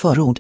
Förord.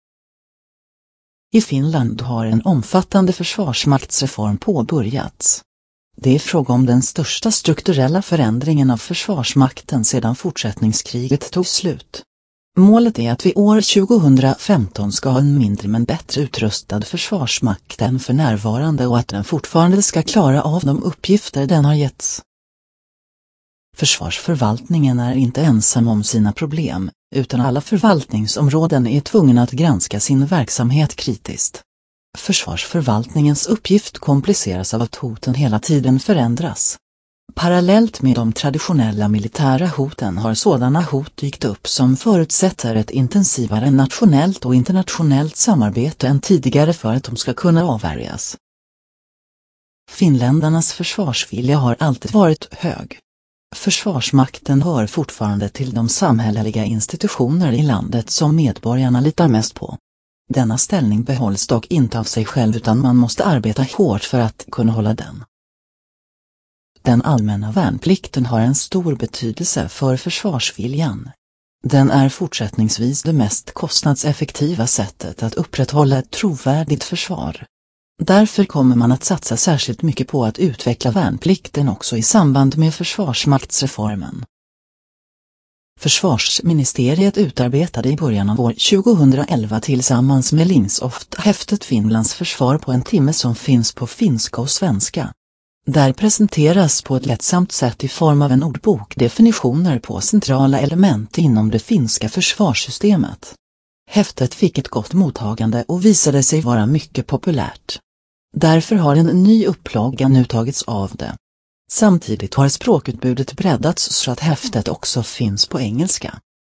I Finland har en omfattande försvarsmaktsreform påbörjats. Det är fråga om den största strukturella förändringen av försvarsmakten sedan fortsättningskriget tog slut. Målet är att vi år 2015 ska ha en mindre men bättre utrustad försvarsmakt än för närvarande och att den fortfarande ska klara av de uppgifter den har getts. Försvarsförvaltningen är inte ensam om sina problem, utan alla förvaltningsområden är tvungna att granska sin verksamhet kritiskt. Försvarsförvaltningens uppgift kompliceras av att hoten hela tiden förändras. Parallellt med de traditionella militära hoten har sådana hot dykt upp som förutsätter ett intensivare nationellt och internationellt samarbete än tidigare för att de ska kunna avvärjas. Finländarnas försvarsvilja har alltid varit hög. Försvarsmakten hör fortfarande till de samhälleliga institutioner i landet som medborgarna litar mest på. Denna ställning behålls dock inte av sig själv utan man måste arbeta hårt för att kunna hålla den. Den allmänna värnplikten har en stor betydelse för försvarsviljan. Den är fortsättningsvis det mest kostnadseffektiva sättet att upprätthålla ett trovärdigt försvar. Därför kommer man att satsa särskilt mycket på att utveckla värnplikten också i samband med försvarsmaktsreformen. Försvarsministeriet utarbetade i början av år 2011 tillsammans med Lingsoft häftet Finlands försvar på en timme som finns på finska och svenska. Där presenteras på ett lättsamt sätt i form av en ordbok definitioner på centrala element inom det finska försvarssystemet. Häftet fick ett gott mottagande och visade sig vara mycket populärt. Därför har en ny upplaga nu tagits av det. Samtidigt har språkutbudet breddats så att häftet också finns på engelska.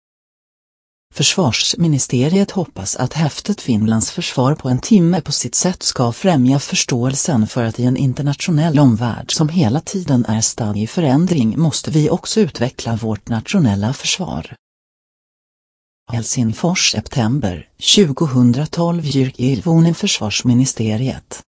Försvarsministeriet hoppas att häftet Finlands försvar på en timme på sitt sätt ska främja förståelsen för att i en internationell omvärld som hela tiden är stadd i förändring måste vi också utveckla vårt nationella försvar. Helsingfors september 2012 Jyrki Ilvonen Försvarsministeriet.